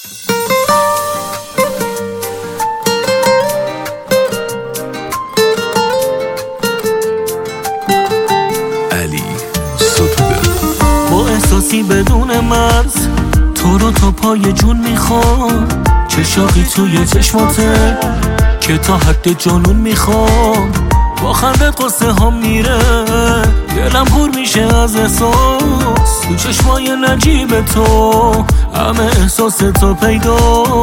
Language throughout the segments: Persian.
با احساسی بدون مرز تو رو تا پای جون میخوام، چه شاقی توی چشماته که تا حد جنون میخوام. با خندت قصه ها میره، دلم پر میشه از احساس، تو چشمای نجیب تو همه احساس تو پیدا.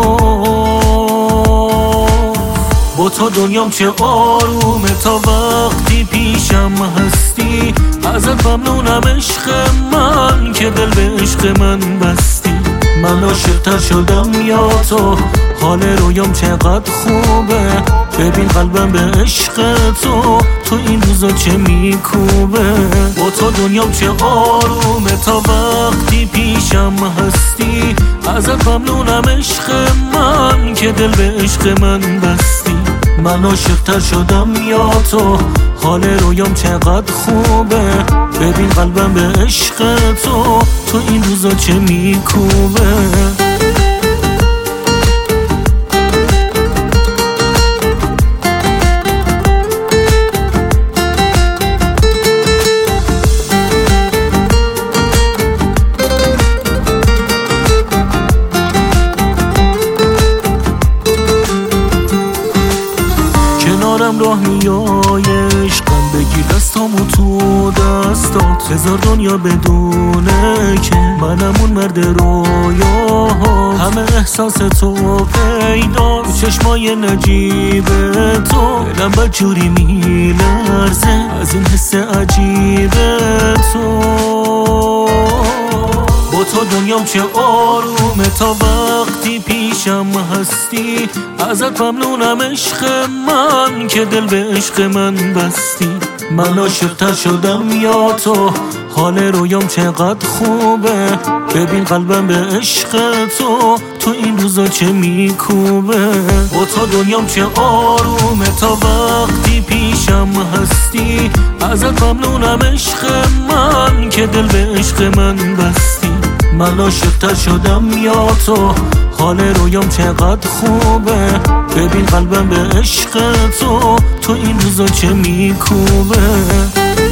با تو دنیام چه آرومه تا وقتی پیشم هستی. ازت ممنونم عشق من که دل به عشق من بستی. من عاشق‌تر شدم یا تو، حال رویام چقدر خوبه. ببین قلبم به عشق تو این روزا چه میکوبه. با تو دنیام چه آرومه تا وقتی پیشم هستی. ازت ممنونم عشق من که دل به عشق من بستی. من عاشق‌تر شدم یا تو، حال رویام چقدر خوبه. ببین قلبم به عشق تو این روزا چه میکوبه. کنارم راه میای عشقم، بگیر دستامو تو دستات. هزار دنیا بدونه که منم اون مرد رویاها. همه احساس تو پیدا چشمای نجیب تو. دلم بدجوری میلرزه از این حس عجیب تو. با تو دنیام چه آرومه تا وقتی پیشم هستی. ازت ممنونم عشق من که دل به عشق من بستی. من عاشق‌تر شدم یا تو، حال رویام چقدر خوبه. ببین قلبم به عشق تو این روزا چه میکوبه. با تو دنیام چه آرومه تا وقتی پیشم هستی. ازت ممنونم عشق من که دل به عشق من بستی. من عاشق‌تر شدم یا تو، حال رویام چقدر خوبه. ببین قلبم به عشق تو این روزا چه میکوبه.